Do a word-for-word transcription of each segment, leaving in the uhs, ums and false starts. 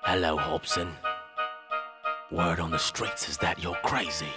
Hello, Hobson. Word on the streets is that you're crazy.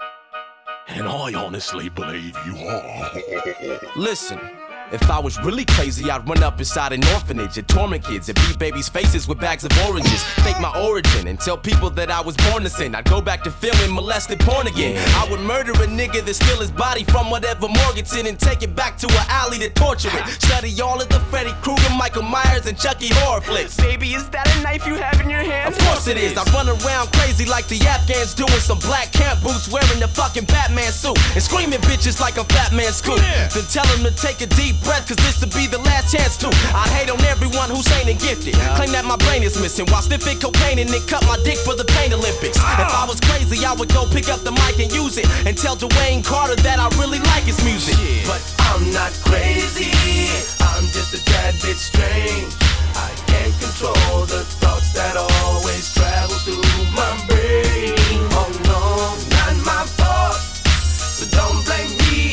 And I honestly believe you are. Listen, if I was really crazy, I'd run up inside an orphanage and torment kids and beat babies' faces with bags of oranges. Fake my origin and tell people that I was born to sin. I'd go back to filming molested porn again. I would murder a nigga that steal his body from whatever morgue it's in and take it back to an alley to torture it. Study all of the Freddy Krueger, Michael Myers, and Chucky horror flicks. Baby, is that a knife you have in your hand? Of course it is. I run around crazy like the Afghans doing some black camp boots, wearing the fucking Batman suit and screaming bitches like a fat man scoop. Then tell them to take a deep breath, cause this'll be the last chance to. I hate on everyone who's ain't and gifted. Claim that my brain is missing while sniffing cocaine and then cut my dick for the Pain Olympics. If I was crazy, I would go pick up the mic and use it and tell Dwayne Carter that I really like his music. But I'm not crazy, I'm just a tad bit strange. I can't control the thoughts that always travel through my brain. Oh no, not my fault, so don't blame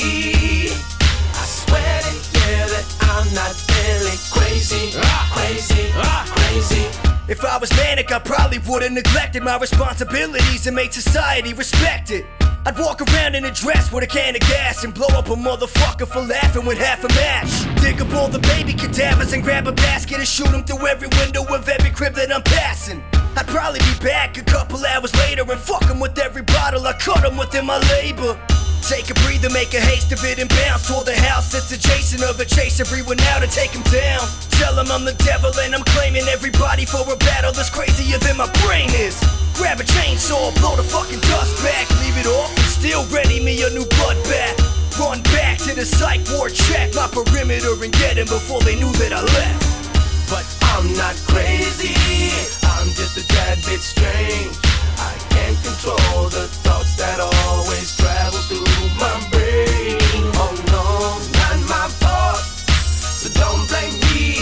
me. I swear to you that I'm not really crazy, crazy, crazy. If I was manic, I probably would've neglected my responsibilities and made society respect it. I'd walk around in a dress with a can of gas and blow up a motherfucker for laughing with half a match. Dig up all the baby cadavers and grab a basket and shoot them through every window of every crib that I'm passing. I'd probably be back a couple hours later and fuck 'em with every bottle I cut 'em within my labor. Take a breather, make a haste of it and bounce toward the house that's adjacent of a chaser, breathing out to take him down. Tell him I'm the devil and I'm claiming everybody for a battle that's crazier than my brain is. Grab a chainsaw, blow the fucking dust back, leave it off and still ready me a new bloodbath. Run back to the psych ward, check my perimeter and get him before they knew that I left. But I'm not crazy, I'm just a tad bit strange. I can't control the thoughts that always travel through my brain. Oh no, not my fault, so don't blame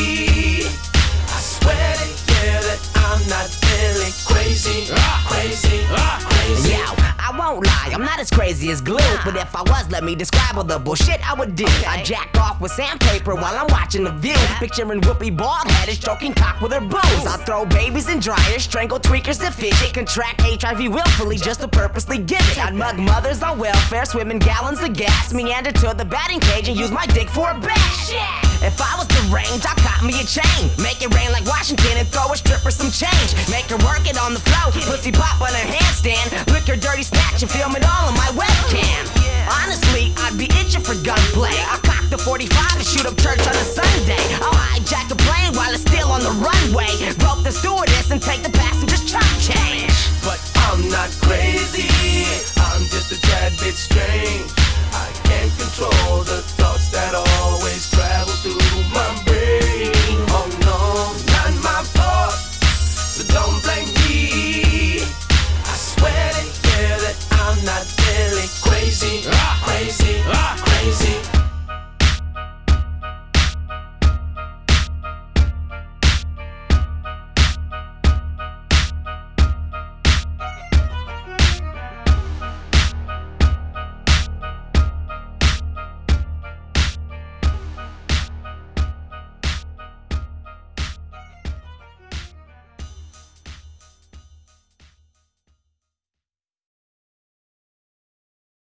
me. I swear to you that I'm not really crazy, crazy, crazy. Yo, I won't lie, I'm not as crazy as glue, but if I was, let me describe all the bullshit I would do. I jack off with sandpaper while I'm watching The View, picturing Whoopi bald-headed stroking cock with her boobs. I throw babies in dryers, strangle tweakers that fidget, contract H I V willfully just to purposely give it. I'd mug mothers on welfare, swim in gallons of gas, meander to the batting cage and use my dick for a bat. If I was the range, I'd cop me a chain, make it rain like Washington and throw a stripper some change. Make her work it on the floor, pussy pop on her handstand, lick her dirty snatch and film it all on my webcam. Honestly, I'd be itching for gunplay. I cock the forty-five and shoot up church on a Sunday. I'll hijack a plane while it's still on the runway. Broke the